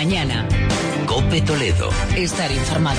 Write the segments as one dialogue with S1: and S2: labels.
S1: mañana.
S2: COPE Toledo.
S1: Estar informado.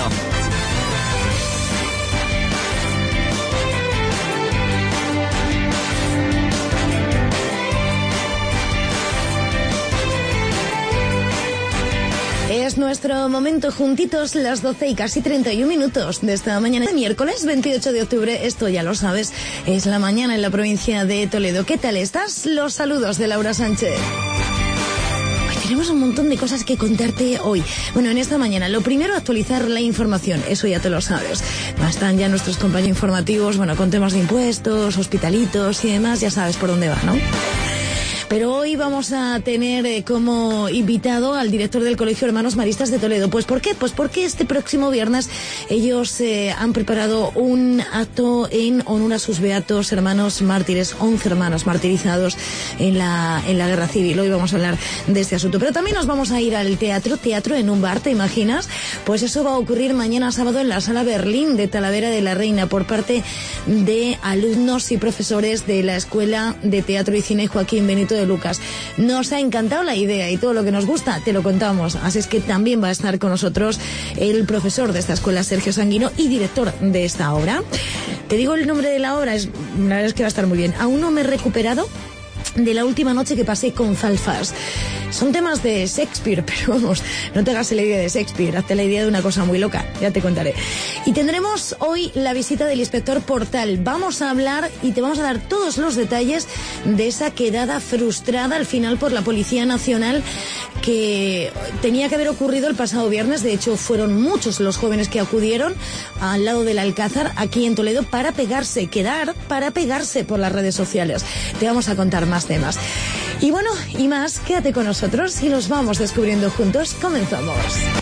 S3: Es nuestro momento juntitos, las 12 y casi 31 minutos de esta mañana de miércoles 28 de octubre. Esto ya lo sabes, es la mañana en la provincia de Toledo. ¿Qué tal estás? Los saludos de Laura Sánchez. Tenemos un montón de cosas que contarte hoy. Bueno, en esta mañana, lo primero, actualizar la información. Eso ya te lo sabes. Están ya nuestros compañeros informativos, bueno, con temas de impuestos, hospitalitos y demás. Ya sabes por dónde va, ¿no? Pero hoy vamos a tener como invitado al director del Colegio Hermanos Maristas de Toledo. ¿Pues por qué? Pues porque este próximo viernes ellos han preparado un acto en honor a sus beatos hermanos mártires, 11 hermanos martirizados en la Guerra Civil. Hoy vamos a hablar de este asunto. Pero también nos vamos a ir al teatro en un bar, ¿te imaginas? Pues eso va a ocurrir mañana sábado en la Sala Berlín de Talavera de la Reina por parte de alumnos y profesores de la Escuela de Teatro y Cine Joaquín Benito de Lucas. Nos ha encantado la idea y todo lo que nos gusta te lo contamos, así es que también va a estar con nosotros el profesor de esta escuela, Sergio Sanguino, y director de esta obra. Te digo el nombre de la obra, la verdad es que va a estar muy bien. Aún no me he recuperado de la última noche que pasé con Zalfas. Son temas de Shakespeare, pero vamos, no te hagas la idea de Shakespeare, hazte la idea de una cosa muy loca, ya te contaré. Y tendremos hoy la visita del inspector Portal. Vamos a hablar y te vamos a dar todos los detalles de esa quedada frustrada al final por la Policía Nacional que tenía que haber ocurrido el pasado viernes. De hecho, fueron muchos los jóvenes que acudieron al lado del Alcázar, aquí en Toledo, para pegarse por las redes sociales. Te vamos a contar más temas. Y bueno, y más, quédate con nosotros y los vamos descubriendo juntos. Comenzamos.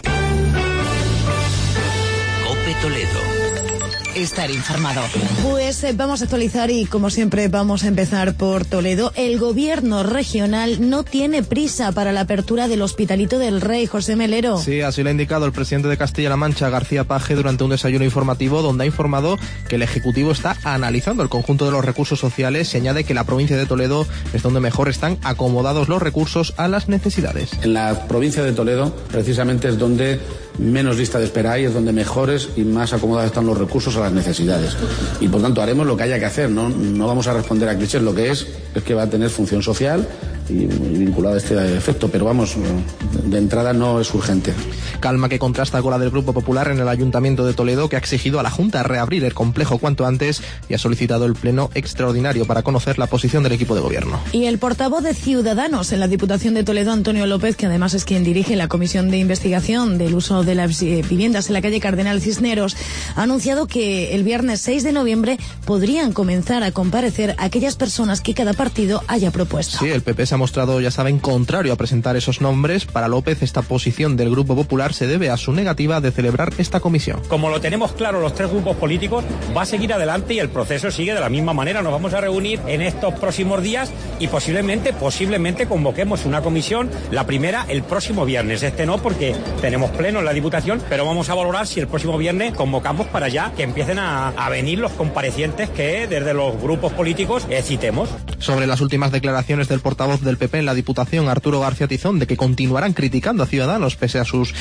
S2: COPE Toledo.
S1: Estar informado.
S3: Pues vamos a actualizar y como siempre vamos a empezar por Toledo. El gobierno regional no tiene prisa para la apertura del Hospitalito del Rey. José Melero.
S4: Sí, así lo ha indicado el presidente de Castilla-La Mancha, García Paje, durante un desayuno informativo donde ha informado que el Ejecutivo está analizando el conjunto de los recursos sociales y añade que la provincia de Toledo es donde mejor están acomodados los recursos a las necesidades.
S5: En la provincia de Toledo precisamente es donde menos lista de espera hay, es donde mejores y más acomodados están los recursos a las necesidades. Y por tanto haremos lo que haya que hacer, no vamos a responder a clichés, lo que es que va a tener función social y vinculado a este efecto, pero vamos, de entrada no es urgente.
S4: Calma que contrasta con la del Grupo Popular en el Ayuntamiento de Toledo, que ha exigido a la Junta reabrir el complejo cuanto antes y ha solicitado el pleno extraordinario para conocer la posición del equipo de gobierno.
S3: Y el portavoz de Ciudadanos en la Diputación de Toledo, Antonio López, que además es quien dirige la Comisión de Investigación del uso de las viviendas en la calle Cardenal Cisneros, ha anunciado que el viernes 6 de noviembre podrían comenzar a comparecer aquellas personas que cada partido haya propuesto.
S4: Sí, el PP se ha mostrado, ya saben, contrario a presentar esos nombres. Para López, esta posición del Grupo Popular se debe a su negativa de celebrar esta comisión.
S6: Como lo tenemos claro los tres grupos políticos, va a seguir adelante y el proceso sigue de la misma manera. Nos vamos a reunir en estos próximos días y posiblemente convoquemos una comisión, la primera el próximo viernes. Este no, porque tenemos pleno en la Diputación, pero vamos a valorar si el próximo viernes convocamos para ya que empiecen a venir los comparecientes que desde los grupos políticos citemos.
S4: Sobre las últimas declaraciones del portavoz del PP en la Diputación, Arturo García Tizón, de que continuarán criticando a Ciudadanos pese a sus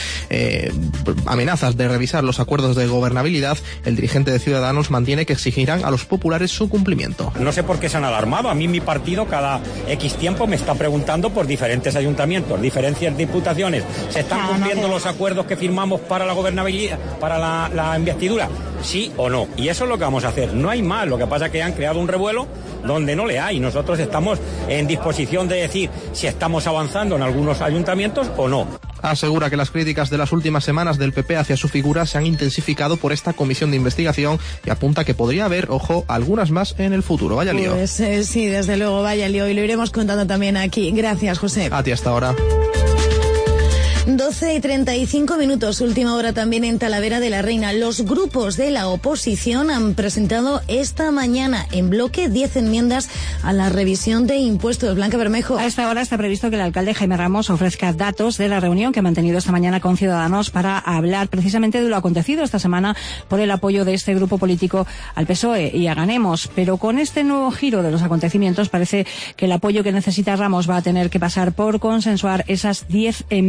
S4: amenazas de revisar los acuerdos de gobernabilidad, el dirigente de Ciudadanos mantiene que exigirán a los populares su cumplimiento.
S6: No sé por qué se han alarmado. A mí mi partido cada X tiempo me está preguntando por diferentes ayuntamientos, diferentes diputaciones. ¿Se están cumpliendo los acuerdos que firmamos para la gobernabilidad, para la investidura? ¿Sí o no? Y eso es lo que vamos a hacer. No hay más. Lo que pasa es que han creado un revuelo donde no le hay. Nosotros estamos en disposición de decir si estamos avanzando en algunos ayuntamientos o no.
S4: Asegura que las críticas de las últimas semanas del PP hacia su figura se han intensificaado por esta comisión de investigación y apunta que podría haber, ojo, algunas más en el futuro. Vaya lío.
S3: Pues sí, desde luego, vaya lío. Y lo iremos contando también aquí. Gracias, José.
S4: A ti hasta ahora.
S3: 12 y 35 minutos, última hora también en Talavera de la Reina. Los grupos de la oposición han presentado esta mañana en bloque 10 enmiendas a la revisión de impuestos. Blanca Bermejo.
S7: A esta hora está previsto que el alcalde Jaime Ramos ofrezca datos de la reunión que ha mantenido esta mañana con Ciudadanos para hablar precisamente de lo acontecido esta semana por el apoyo de este grupo político al PSOE y a Ganemos. Pero con este nuevo giro de los acontecimientos parece que el apoyo que necesita Ramos va a tener que pasar por consensuar esas 10 enmiendas.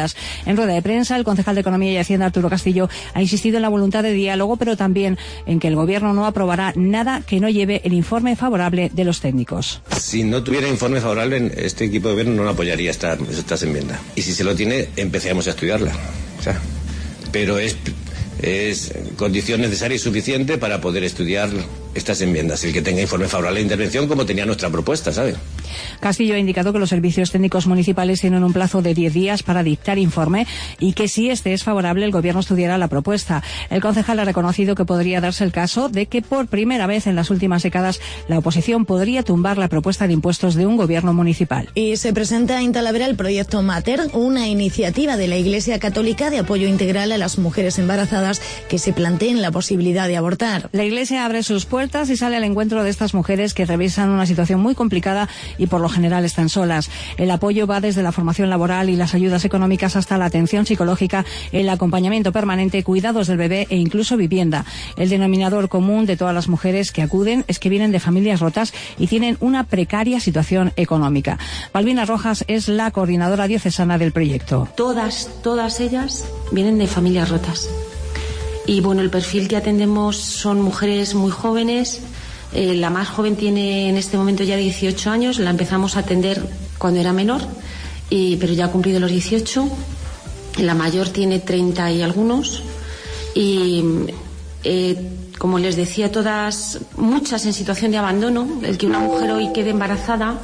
S7: dudas. En rueda de prensa, el concejal de Economía y Hacienda, Arturo Castillo, ha insistido en la voluntad de diálogo, pero también en que el Gobierno no aprobará nada que no lleve el informe favorable de los técnicos.
S8: Si no tuviera informe favorable, este equipo de Gobierno no apoyaría estas enmiendas. Y si se lo tiene, empecemos a estudiarla. O sea, pero es condición necesaria y suficiente para poder estudiar estas enmiendas, el que tenga informe favorable de intervención, como tenía nuestra propuesta, ¿sabe?
S7: Castillo ha indicado que los servicios técnicos municipales tienen un plazo de 10 días para dictar informe y que si este es favorable, el Gobierno estudiará la propuesta. El concejal ha reconocido que podría darse el caso de que por primera vez en las últimas décadas la oposición podría tumbar la propuesta de impuestos de un Gobierno municipal.
S3: Y se presenta en Talavera el proyecto Mater, una iniciativa de la Iglesia Católica de apoyo integral a las mujeres embarazadas que se planteen la posibilidad de abortar.
S7: La Iglesia abre sus puertas y sale al encuentro de estas mujeres que revisan una situación muy complicada y por lo general están solas. El apoyo va desde la formación laboral y las ayudas económicas hasta la atención psicológica, el acompañamiento permanente, cuidados del bebé e incluso vivienda. El denominador común de todas las mujeres que acuden es que vienen de familias rotas y tienen una precaria situación económica. Balbina Rojas es la coordinadora diocesana del proyecto.
S9: Todas ellas vienen de familias rotas. Y bueno, el perfil que atendemos son mujeres muy jóvenes. La más joven tiene en este momento ya 18 años. La empezamos a atender cuando era menor, pero ya ha cumplido los 18. La mayor tiene 30 y algunos. Y como les decía, muchas en situación de abandono. El que una mujer hoy quede embarazada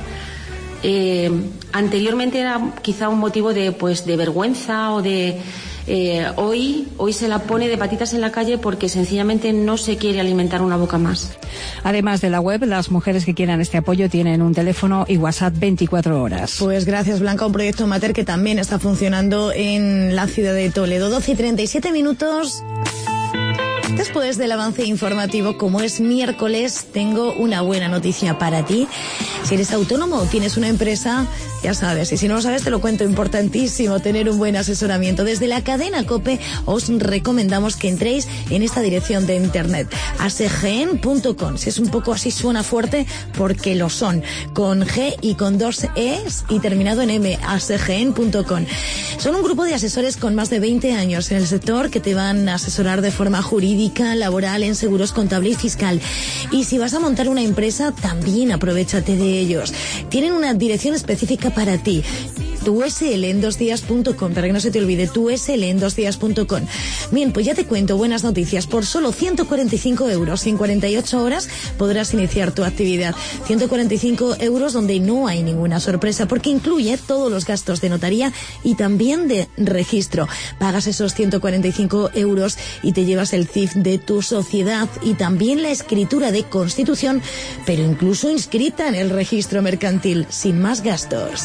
S9: anteriormente era quizá un motivo de vergüenza o de... Hoy se la pone de patitas en la calle porque sencillamente no se quiere alimentar una boca más.
S7: Además de la web, las mujeres que quieran este apoyo tienen un teléfono y WhatsApp 24 horas.
S3: Pues gracias, Blanca, un proyecto Mater que también está funcionando en la ciudad de Toledo. 12:37. Después del avance informativo, como es miércoles, tengo una buena noticia para ti. Si eres autónomo o tienes una empresa, ya sabes, y si no lo sabes te lo cuento, importantísimo tener un buen asesoramiento. Desde la cadena COPE os recomendamos que entréis en esta dirección de internet, asegen.com. Si es un poco así suena fuerte, porque lo son, con G y con 2 E's y terminado en M, asegen.com. Son un grupo de asesores con más de 20 años en el sector que te van a asesorar de forma jurídica, laboral, en seguros, contable y fiscal. Y si vas a montar una empresa, también aprovéchate de ellos. Tienen una dirección específica para ti. TuSL en 2días.com, para que no se te olvide, TuSL en 2días.com. Bien, pues ya te cuento buenas noticias. Por solo 145 euros y en 48 horas podrás iniciar tu actividad. 145 euros donde no hay ninguna sorpresa, porque incluye todos los gastos de notaría y también de registro. Pagas esos 145 euros y te llevas el CIF de tu sociedad y también la escritura de constitución, pero incluso inscrita en el registro mercantil, sin más gastos.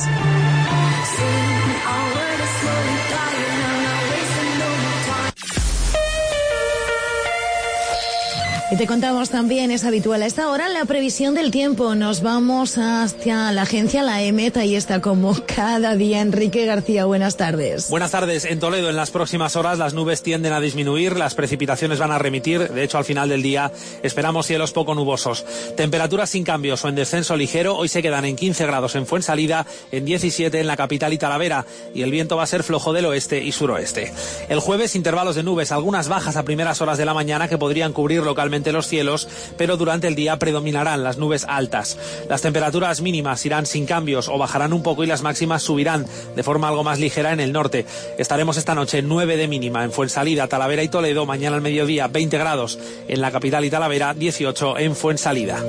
S3: Y te contamos también, es habitual a esta hora, la previsión del tiempo. Nos vamos hacia la agencia, la EMET, ahí está como cada día Enrique García. Buenas tardes.
S10: Buenas tardes. En Toledo, en las próximas horas, las nubes tienden a disminuir, las precipitaciones van a remitir. De hecho, al final del día esperamos cielos poco nubosos. Temperaturas sin cambios o en descenso ligero. Hoy se quedan en 15 grados en Fuensalida, en 17 en la capital y Talavera. Y el viento va a ser flojo del oeste y suroeste. El jueves, intervalos de nubes, algunas bajas a primeras horas de la mañana que podrían cubrir localmente los cielos, pero durante el día predominarán las nubes altas. Las temperaturas mínimas irán sin cambios o bajarán un poco y las máximas subirán de forma algo más ligera en el norte. Estaremos esta noche 9 de mínima en Fuensalida, Talavera y Toledo. Mañana al mediodía 20 grados en la capital y Talavera, 18 en Fuensalida.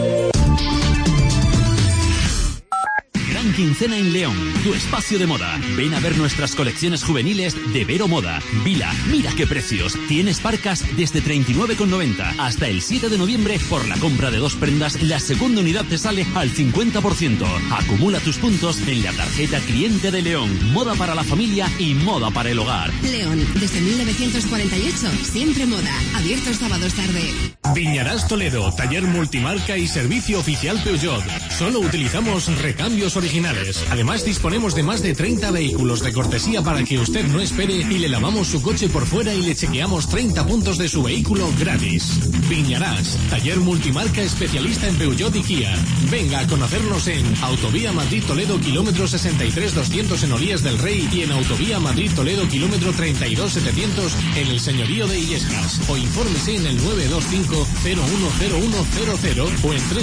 S11: Quincena en León, tu espacio de moda. Ven a ver nuestras colecciones juveniles de Vero Moda. Vila, mira qué precios. Tienes parcas desde 39,90 hasta el 7 de noviembre. Por la compra de 2 prendas, la segunda unidad te sale al 50%. Acumula tus puntos en la tarjeta cliente de León. Moda para la familia y moda para el hogar.
S12: León, desde 1948, siempre moda. Abiertos sábados tarde.
S13: Viñarás Toledo, taller multimarca y servicio oficial Peugeot. Solo utilizamos recambios originales. originales. Además, disponemos de más de 30 vehículos de cortesía para que usted no espere y le lavamos su coche por fuera y le chequeamos 30 puntos de su vehículo gratis. Viñarás, taller multimarca especialista en Peugeot y Kia. Venga a conocernos en Autovía Madrid-Toledo, kilómetro 63-200 en Olías del Rey y en Autovía Madrid-Toledo, kilómetro 32-700 en el Señorío de Illescas. O infórmese en el 925-010100 o en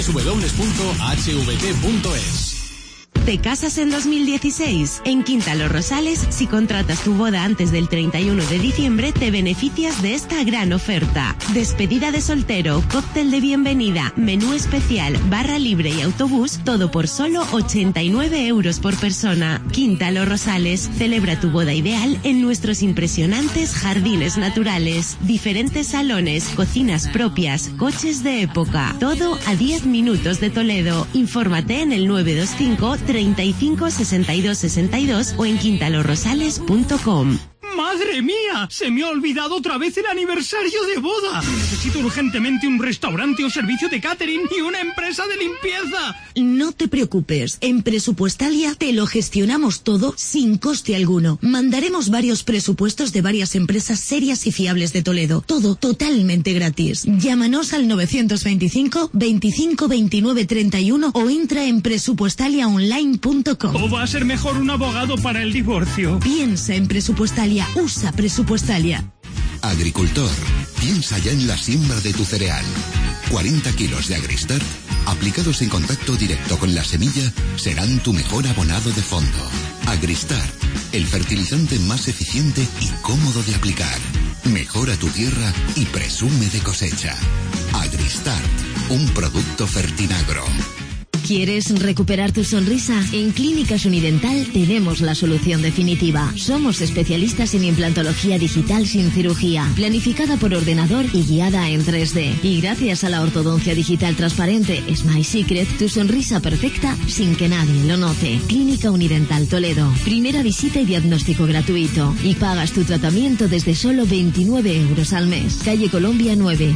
S13: www.hvt.es.
S14: ¿Te casas en 2016? En Quinta Los Rosales, si contratas tu boda antes del 31 de diciembre, te beneficias de esta gran oferta. Despedida de soltero, cóctel de bienvenida, menú especial, barra libre y autobús, todo por solo 89 euros por persona. Quinta Los Rosales, celebra tu boda ideal en nuestros impresionantes jardines naturales. Diferentes salones, cocinas propias, coches de época. Todo a 10 minutos de Toledo. Infórmate en el 925 35 62 62 o en quintalorrosales.com.
S15: ¡Madre mía! ¡Se me ha olvidado otra vez el aniversario de boda! Necesito urgentemente un restaurante o servicio de catering y una empresa de limpieza.
S16: No te preocupes. En Presupuestalia te lo gestionamos todo sin coste alguno. Mandaremos varios presupuestos de varias empresas serias y fiables de Toledo. Todo totalmente gratis. Llámanos al 925 25 29 31 o entra en presupuestaliaonline.com.
S15: ¿O va a ser mejor un abogado para el divorcio?
S16: Piensa en Presupuestalia. Usa Presupuestalia.
S17: Agricultor, piensa ya en la siembra de tu cereal. 40 kilos de Agristart, aplicados en contacto directo con la semilla, serán tu mejor abonado de fondo. Agristart, el fertilizante más eficiente y cómodo de aplicar. Mejora tu tierra y presume de cosecha. Agristart, un producto Fertinagro.
S18: ¿Quieres recuperar tu sonrisa? En Clínicas Unidental tenemos la solución definitiva. Somos especialistas en implantología digital sin cirugía, planificada por ordenador y guiada en 3D. Y gracias a la ortodoncia digital transparente Smile Secret, tu sonrisa perfecta sin que nadie lo note. Clínica Unidental Toledo. Primera visita y diagnóstico gratuito. Y pagas tu tratamiento desde solo 29 euros al mes. Calle Colombia 9,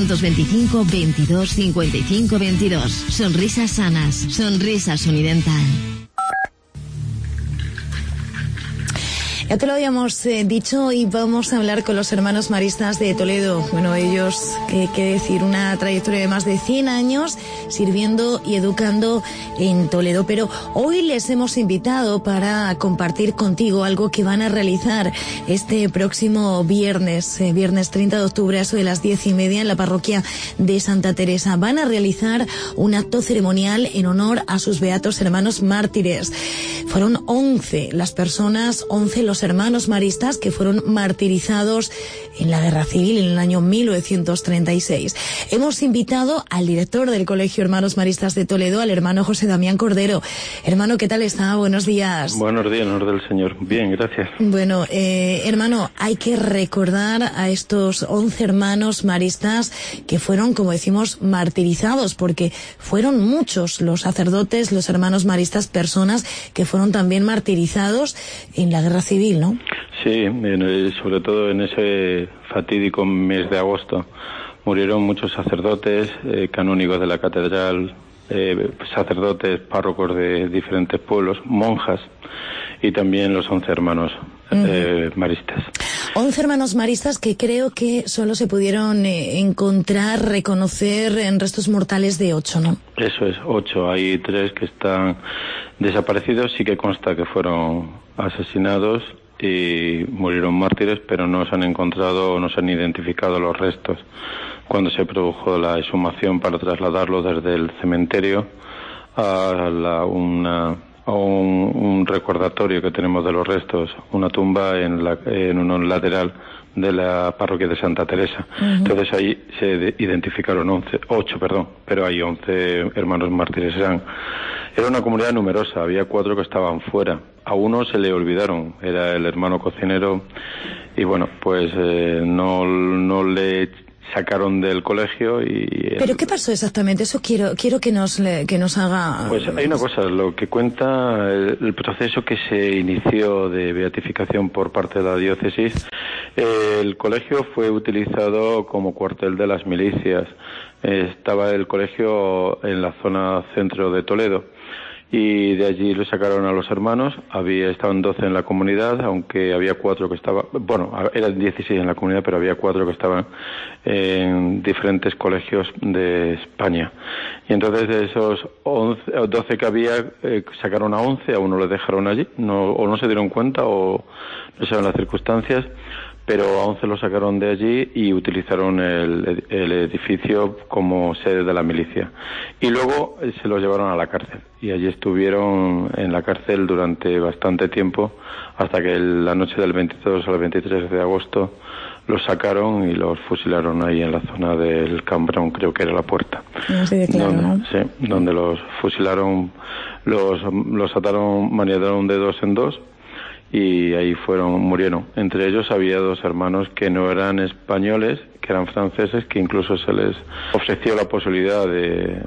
S18: 925 22 55 22. Sonrisas sanas. Sonrisas Unidental.
S3: Ya te lo habíamos dicho y vamos a hablar con los hermanos maristas de Toledo. Bueno, ellos, qué decir, una trayectoria de más de 100 años sirviendo y educando en Toledo. Pero hoy les hemos invitado para compartir contigo algo que van a realizar este próximo viernes 30 de octubre, a eso de las 10:30 en la parroquia de Santa Teresa. Van a realizar un acto ceremonial en honor a sus beatos hermanos mártires. Fueron 11 las personas, 11 los hermanos maristas que fueron martirizados en la Guerra Civil en el año 1936. Hemos invitado al director del Colegio Hermanos Maristas de Toledo, al hermano José Damián Cordero. Hermano, ¿qué tal está? Buenos días.
S19: Buenos días, en honor del Señor. Bien, gracias.
S3: Bueno, hermano, hay que recordar a estos 11 hermanos maristas que fueron, como decimos, martirizados, porque fueron muchos los sacerdotes, los hermanos maristas, personas que fueron también martirizados en la Guerra Civil, ¿no?
S19: Sí, sobre todo en ese fatídico mes de agosto murieron muchos sacerdotes, canónigos de la catedral, sacerdotes, párrocos de diferentes pueblos, monjas y también los 11 hermanos maristas.
S3: 11 hermanos maristas que creo que solo se pudieron encontrar, reconocer en restos mortales de 8, ¿no?
S19: Eso es, 8. Hay 3 que están desaparecidos, sí que consta que fueron asesinados y murieron mártires, pero no se han encontrado, no se han identificado los restos cuando se produjo la exhumación para trasladarlo desde el cementerio a un recordatorio que tenemos de los restos, una tumba en un lateral de la parroquia de Santa Teresa. Entonces ahí se identificaron 8, pero hay 11 hermanos mártires. Era una comunidad numerosa, había 4 que estaban fuera. A uno se le olvidaron, era el hermano cocinero, y bueno, pues no le sacaron del colegio y...
S3: ¿Pero qué pasó exactamente? Eso quiero que nos haga...
S19: Pues hay una cosa, lo que cuenta el proceso que se inició de beatificación por parte de la diócesis. El colegio fue utilizado como cuartel de las milicias. Estaba el colegio en la zona centro de Toledo y de allí lo sacaron a los hermanos. Estaban 12 en la comunidad, aunque había 4 que estaban, bueno, eran 16 en la comunidad, pero había 4 que estaban en diferentes colegios de España. Y entonces de esos 12 que había, sacaron a 11, a uno lo dejaron allí, o no se dieron cuenta o no saben las circunstancias, pero a 11 lo sacaron de allí y utilizaron el edificio como sede de la milicia. Y luego se los llevaron a la cárcel. Y allí estuvieron en la cárcel durante bastante tiempo, hata que la noche del 22 al 23 de agosto los sacaron y los fusilaron ahí en la zona del Cambrón, creo que era la Puerta.
S3: Así de claro, ¿no?
S19: Sí, donde los fusilaron, los ataron, maniataron de 2 en 2. Y ahí murieron. Entre ellos había 2 hermanos que no eran españoles, que eran franceses, que incluso se les ofreció la posibilidad de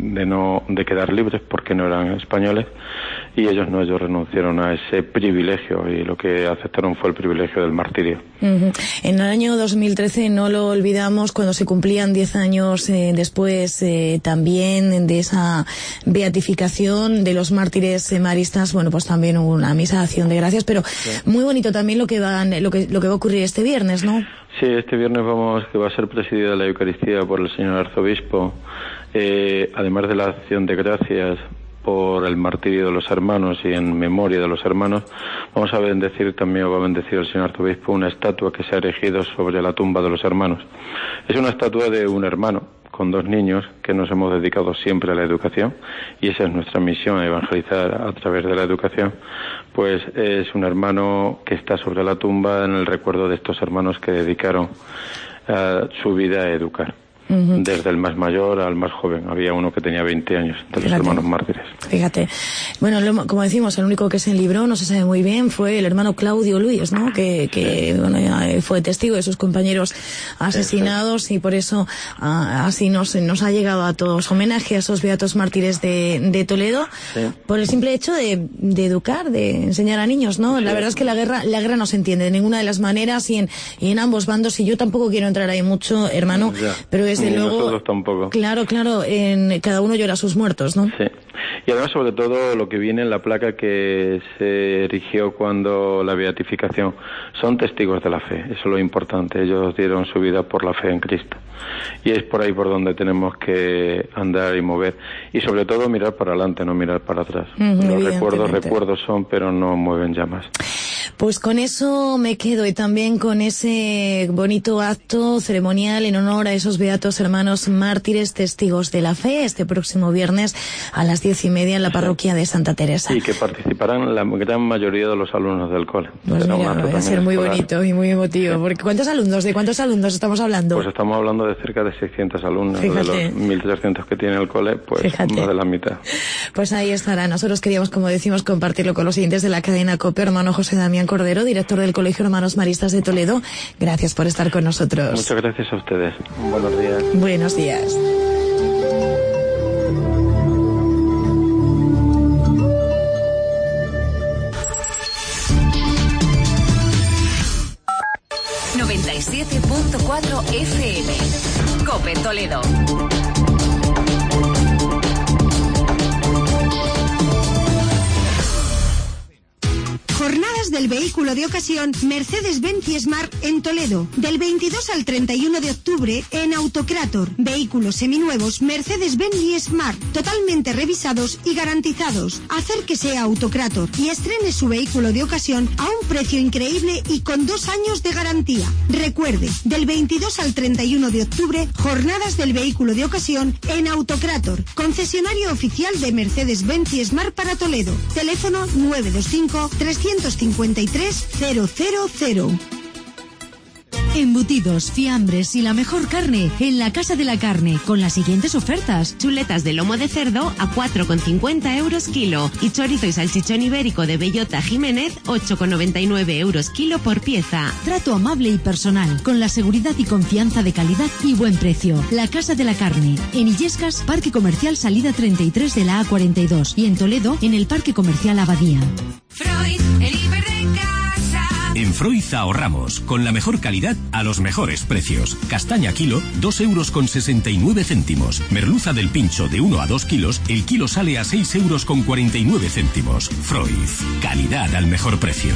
S19: quedar libres porque no eran españoles, y ellos renunciaron a ese privilegio y lo que aceptaron fue el privilegio del martirio.
S3: En el año 2013, no lo olvidamos, cuando se cumplían 10 años después también de esa beatificación de los mártires maristas, bueno, pues también hubo una misa de acción de gracias, pero muy bonito también lo que va a ocurrir este viernes, ¿no?
S19: Sí, este viernes que va a ser presidida la Eucaristía por el señor arzobispo, además de la acción de gracias por el martirio de los hermanos y en memoria de los hermanos, vamos a bendecir también, o va a bendecir el señor arzobispo, una estatua que se ha erigido sobre la tumba de los hermanos. Es una estatua de un hermano con 2 niños que nos hemos dedicado siempre a la educación, y esa es nuestra misión, evangelizar a través de la educación. Pues es un hermano que está sobre la tumba en el recuerdo de estos hermanos que dedicaron su vida a educar. Desde el más mayor al más joven. Había uno que tenía 20 años, de los hermanos mártires.
S3: Fíjate. Bueno, como decimos, el único que se libró, no se sabe muy bien, fue el hermano Claudio Luis, ¿no? Que bueno, fue testigo de sus compañeros asesinados, y por eso así nos ha llegado a todos homenaje a esos beatos mártires de Toledo, por el simple hecho de educar, de enseñar a niños, ¿no? La verdad es que la guerra no se entiende de ninguna de las maneras, y en ambos bandos, y yo tampoco quiero entrar ahí mucho, hermano, pero desde luego,
S19: nosotros tampoco.
S3: Claro, cada uno llora a sus muertos, ¿no?
S19: Sí. Y además, sobre todo, lo que viene en la placa que se erigió cuando la beatificación, son testigos de la fe, eso es lo importante. Ellos dieron su vida por la fe en Cristo. Y es por ahí por donde tenemos que andar y mover. Y sobre todo mirar para adelante, no mirar para atrás. Los recuerdos son, pero no mueven llamas.
S3: Pues con eso me quedo, y también con ese bonito acto ceremonial en honor a esos beatos hermanos mártires, testigos de la fe, este próximo viernes a las 10:30 en la parroquia de Santa Teresa.
S19: Y que participarán la gran mayoría de los alumnos del cole.
S3: Pues mira, va a ser muy bonito y muy emotivo. Porque ¿de cuántos alumnos estamos hablando?
S19: Pues estamos hablando de cerca de 600 alumnos. Fíjate. De los 1.300 que tiene el cole, pues más de la mitad.
S3: Pues ahí estará. Nosotros queríamos, como decimos, compartirlo con los oyentes de la cadena COPE. Hermano José Damián Cordero, director del Colegio Hermanos Maristas de Toledo, gracias por estar con nosotros.
S19: Muchas gracias a ustedes. Buenos días.
S3: Buenos días.
S1: ...97.4 FM... COPE Toledo.
S20: Jornadas del vehículo de ocasión Mercedes-Benz Smart en Toledo. Del 22 al 31 de octubre en Autocrator. Vehículos seminuevos Mercedes-Benz Smart, totalmente revisados y garantizados. Acérquese a Autocrator y estrene su vehículo de ocasión a un precio increíble y con 2 años de garantía. Recuerde, del 22 al 31 de octubre, jornadas del vehículo de ocasión en Autocrator, concesionario oficial de Mercedes-Benz Smart para Toledo. Teléfono 925 353 000.
S18: Embutidos, fiambres y la mejor carne en la Casa de la Carne, con las siguientes ofertas.
S14: Chuletas de lomo de cerdo a 4,50 euros kilo y chorizo y salchichón ibérico de bellota Jiménez 8,99 euros kilo por pieza.
S18: Trato amable y personal, con la seguridad y confianza de calidad y buen precio. La Casa de la Carne, en Illescas, Parque Comercial Salida 33 de la A42, y en Toledo, en el Parque Comercial Abadía.
S1: Freud, el hiper de casa.
S11: En Freud ahorramos, con la mejor calidad a los mejores precios. Castaña kilo, 2,69 €. Merluza del pincho de 1 a 2 kilos, el kilo sale a 6,49 €. Freud, calidad al mejor precio.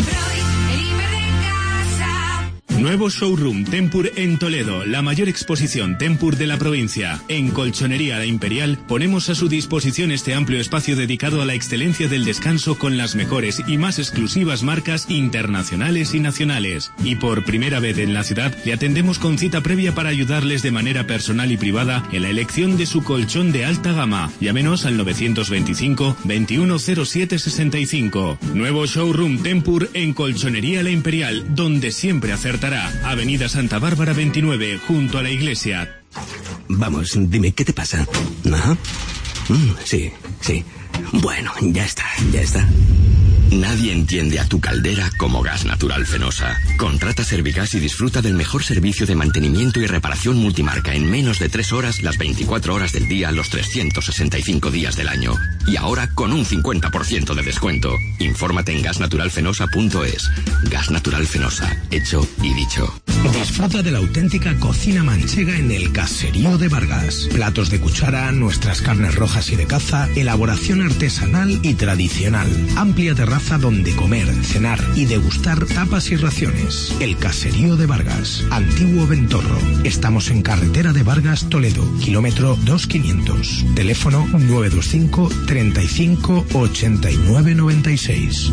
S21: Nuevo showroom Tempur en Toledo, la mayor exposición Tempur de la provincia. En Colchonería La Imperial ponemos a su disposición este amplio espacio dedicado a la excelencia del descanso con las mejores y más exclusivas marcas internacionales y nacionales. Y por primera vez en la ciudad le atendemos con cita previa para ayudarles de manera personal y privada en la elección de su colchón de alta gama. Llámenos al 925 2107 65. Nuevo showroom Tempur en Colchonería La Imperial, donde siempre acertará. Avenida Santa Bárbara 29, junto a la iglesia.
S22: Vamos, dime, ¿qué te pasa? ¿No? Sí. Bueno, ya está.
S23: Nadie entiende a tu caldera como Gas Natural Fenosa. Contrata Servigas y disfruta del mejor servicio de mantenimiento y reparación multimarca en menos de 3 horas, las 24 horas del día, los 365 días del año. Y ahora con un 50% de descuento. Infórmate en gasnaturalfenosa.es. Gas Natural Fenosa, hecho y dicho.
S22: Disfruta de la auténtica cocina manchega en el Caserío de Vargas. Platos de cuchara, nuestras carnes rojas y de caza, elaboración artesanal y tradicional. Amplia terraza donde comer, cenar y degustar tapas y raciones. El Caserío de Vargas, Antiguo Ventorro. Estamos en carretera de Vargas, Toledo, kilómetro 2500. Teléfono 925 35 89 96.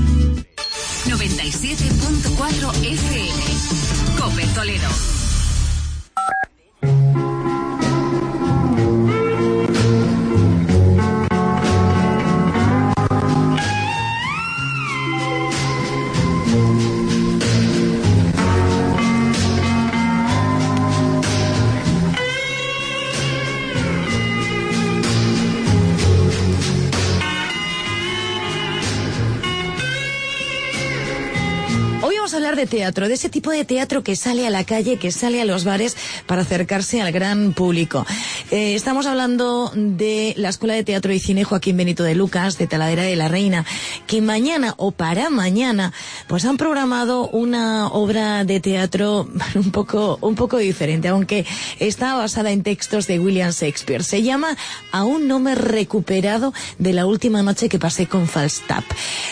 S1: 97.4 FM. COPE Toledo.
S3: Hablar de teatro, de ese tipo de teatro que sale a la calle, que sale a los bares para acercarse al gran público. Estamos hablando de la Escuela de Teatro y Cine Joaquín Benito de Lucas, de Talavera de la Reina, que mañana o para mañana pues han programado una obra de teatro un poco diferente, aunque está basada en textos de William Shakespeare. Se llama Aún no me he recuperado de la última noche que pasé con Falstaff.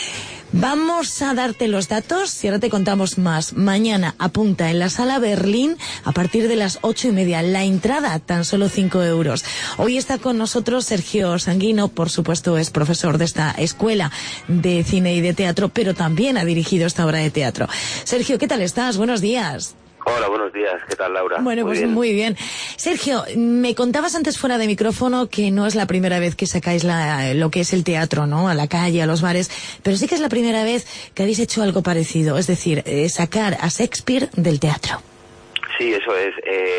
S3: Vamos a darte los datos y ahora te contamos más. Mañana apunta en la Sala Berlín a partir de las 8:30. La entrada, tan solo 5 €. Hoy está con nosotros Sergio Sanguino, por supuesto es profesor de esta Escuela de Cine y de Teatro, pero también ha dirigido esta obra de teatro. Sergio, ¿qué tal estás? Buenos días.
S24: Hola, buenos días. ¿Qué tal, Laura?
S3: Bueno, pues muy bien. Sergio, me contabas antes fuera de micrófono que no es la primera vez que sacáis lo que es el teatro, ¿no? A la calle, a los bares, pero sí que es la primera vez que habéis hecho algo parecido, es decir, sacar a Shakespeare del teatro.
S24: Sí, eso es.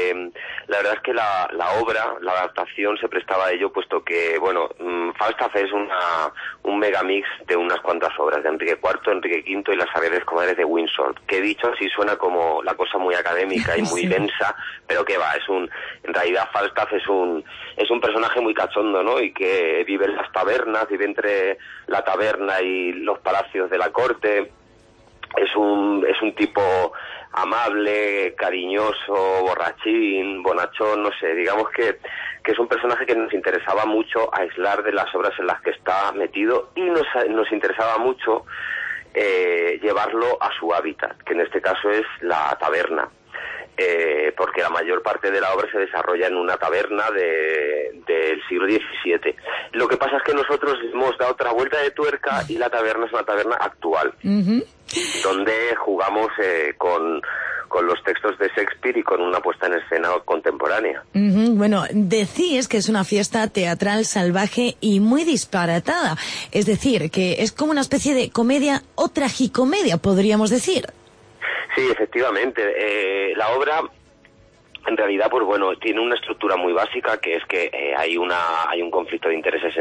S24: La verdad es que la obra, la adaptación se prestaba a ello, puesto que, bueno, Falstaff es un megamix de unas cuantas obras, de Enrique IV, Enrique V y las Sagradas Comadres de Windsor, que dicho así suena como la cosa muy académica y muy densa, pero que va, en realidad Falstaff es un personaje muy cachondo, ¿no? Y que vive en las tabernas, vive entre la taberna y los palacios de la corte. Es un tipo amable, cariñoso, borrachín, bonachón, no sé, digamos que es un personaje que nos interesaba mucho aislar de las obras en las que está metido y nos interesaba mucho llevarlo a su hábitat, que en este caso es la taberna. Porque la mayor parte de la obra se desarrolla en una taberna del siglo XVII. Lo que pasa es que nosotros hemos dado otra vuelta de tuerca y la taberna es una taberna actual, donde jugamos con los textos de Shakespeare y con una puesta en escena contemporánea.
S3: Bueno, decís que es una fiesta teatral salvaje y muy disparatada. Es decir, que es como una especie de comedia o tragicomedia, podríamos decir.
S24: Sí, efectivamente. La obra, en realidad, pues bueno, tiene una estructura muy básica, que es que hay un conflicto de intereses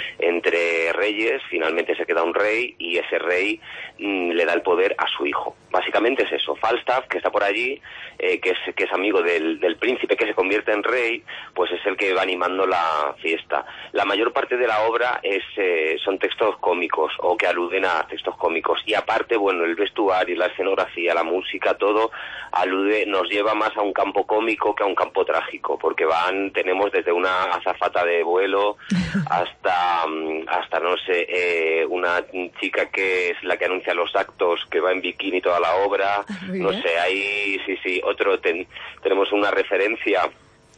S24: entre reyes. Finalmente se queda un rey y ese rey le da el poder a su hijo, básicamente es eso. Falstaff, que está por allí, que es amigo del príncipe que se convierte en rey, pues es el que va animando la fiesta. La mayor parte de la obra son textos cómicos o que aluden a textos cómicos, y aparte, bueno, el vestuario, la escenografía, la música, todo nos lleva más a un campo cómico que a un campo trágico, porque tenemos desde una azafata de vuelo hasta no sé, una chica que es la que anuncia los actos, que va en bikini toda la obra, no sé, ahí sí, tenemos una referencia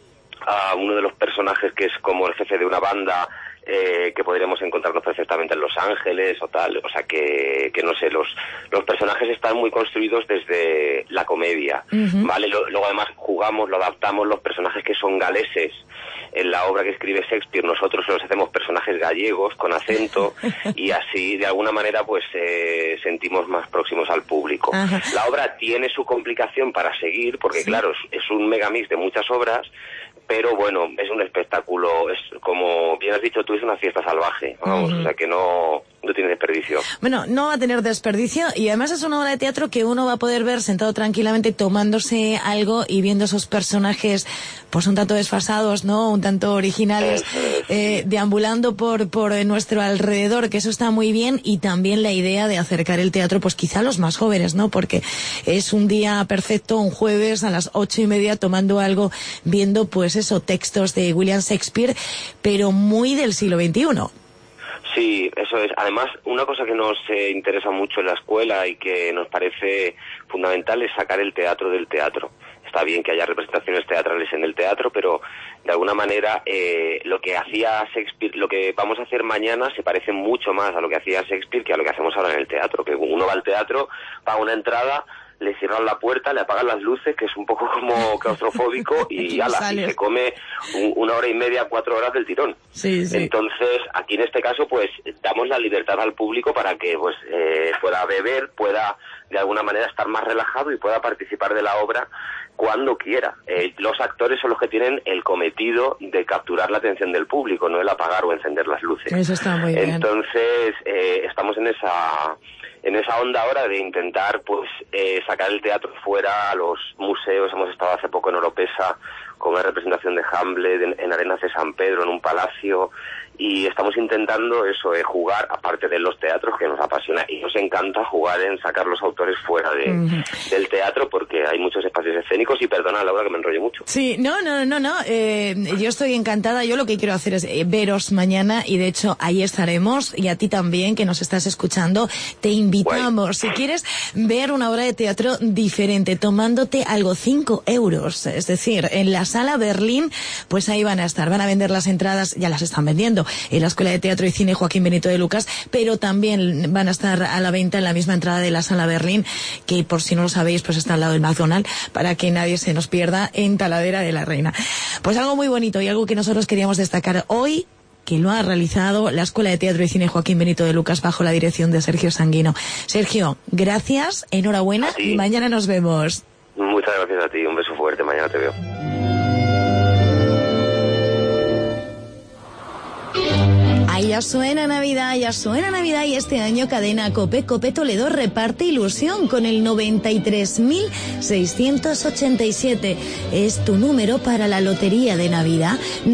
S24: a uno de los personajes que es como el jefe de una banda, que podríamos encontrarnos perfectamente en Los Ángeles o tal, o sea que no sé, los personajes están muy construidos desde la comedia, ¿vale? Luego además lo adaptamos, los personajes que son galeses, en la obra que escribe Shakespeare nosotros los hacemos personajes gallegos con acento y así de alguna manera pues sentimos más próximos al público. La obra tiene su complicación para seguir porque claro, es un megamix de muchas obras, pero bueno, es un espectáculo, es como bien has dicho tú, es una fiesta salvaje, vamos, o sea que no tiene desperdicio.
S3: Bueno, no va a tener desperdicio y además es una obra de teatro que uno va a poder ver sentado tranquilamente tomándose algo y viendo esos personajes pues un tanto desfasados, ¿no? Un tanto originales, deambulando por nuestro alrededor, que eso está muy bien, y también la idea de acercar el teatro pues quizá a los más jóvenes, ¿no? Porque es un día perfecto, un jueves a las 8:30 tomando algo, viendo pues eso, textos de William Shakespeare, pero muy del siglo XXI.
S24: Sí, eso es. Además, una cosa que nos interesa mucho en la escuela y que nos parece fundamental es sacar el teatro del teatro. Está bien que haya representaciones teatrales en el teatro, pero de alguna manera lo que hacía Shakespeare, lo que vamos a hacer mañana se parece mucho más a lo que hacía Shakespeare que a lo que hacemos ahora en el teatro. Que uno va al teatro, paga una entrada, le cierran la puerta, le apagan las luces, que es un poco como claustrofóbico, y se come 1 hora y media, 4 horas del tirón.
S3: Sí.
S24: Entonces, aquí en este caso, pues, damos la libertad al público para que, pues, pueda beber, pueda, de alguna manera, estar más relajado y pueda participar de la obra cuando quiera. Los actores son los que tienen el cometido de capturar la atención del público, no el apagar o encender las luces.
S3: Eso está muy bien.
S24: Entonces, estamos en esa onda ahora de intentar pues sacar el teatro fuera a los museos. Hemos estado hace poco en Oropesa con una representación de Hamlet en Arenas de San Pedro, en un palacio, y estamos intentando eso, jugar, aparte de los teatros que nos apasiona, y nos encanta jugar en sacar los autores fuera del teatro, porque hay muchos espacios escénicos, y perdona Laura que me enrollo mucho.
S3: Sí, no, yo estoy encantada. Yo lo que quiero hacer es veros mañana, y de hecho ahí estaremos, y a ti también que nos estás escuchando te invitamos, si quieres ver una obra de teatro diferente, tomándote algo, 5 euros, es decir, en la Sala Berlín, pues ahí van a vender las entradas, ya las están vendiendo en la Escuela de Teatro y Cine Joaquín Benito de Lucas, pero también van a estar a la venta en la misma entrada de la Sala Berlín, que por si no lo sabéis, pues está al lado del McDonald's, para que nadie se nos pierda, en Talavera de la Reina. Pues algo muy bonito y algo que nosotros queríamos destacar hoy, que lo ha realizado la Escuela de Teatro y Cine Joaquín Benito de Lucas bajo la dirección de Sergio Sanguino. Sergio, gracias, enhorabuena y mañana nos vemos.
S24: Muchas gracias a ti, un beso fuerte, mañana te veo.
S3: Ya suena Navidad, y este año Cadena COPE Toledo reparte ilusión con el 93.687. Es tu número para la lotería de Navidad,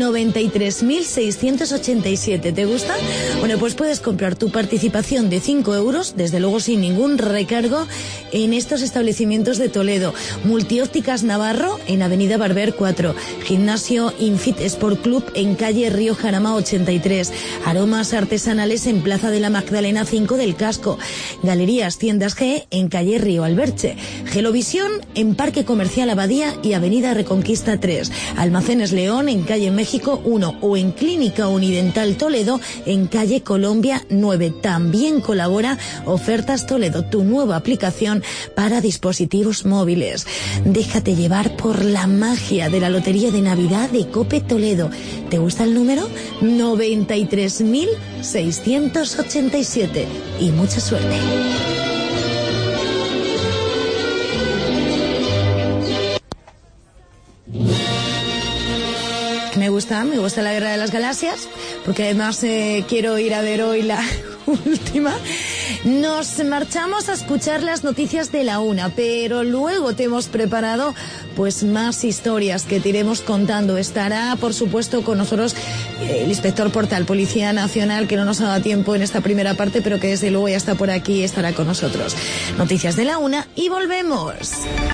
S3: 93.687. ¿Te gusta? Bueno, pues puedes comprar tu participación de 5 euros, desde luego sin ningún recargo, en estos establecimientos de Toledo. Multiópticas Navarro en Avenida Barber 4, Gimnasio Infit Sport Club en calle Río Jarama 83, Aromas Artesanales en Plaza de la Magdalena 5 del Casco, Galerías Tiendas G en calle Río Alberche, Gelovisión en Parque Comercial Abadía y Avenida Reconquista 3, Almacenes León en calle México 1 o en Clínica Unidental Toledo en calle Colombia 9. También colabora Ofertas Toledo, tu nueva aplicación para dispositivos móviles. Déjate llevar por la magia de la Lotería de Navidad de COPE Toledo. ¿Te gusta el número? 93.687. Y mucha suerte. Me gusta la Guerra de las Galaxias, porque además quiero ir a ver hoy última. Nos marchamos a escuchar las noticias de la 1, pero luego te hemos preparado pues más historias que te iremos contando. Estará, por supuesto, con nosotros el inspector Portal, Policía Nacional, que no nos ha dado tiempo en esta primera parte, pero que desde luego ya está por aquí y estará con nosotros. Noticias de la 1 y volvemos.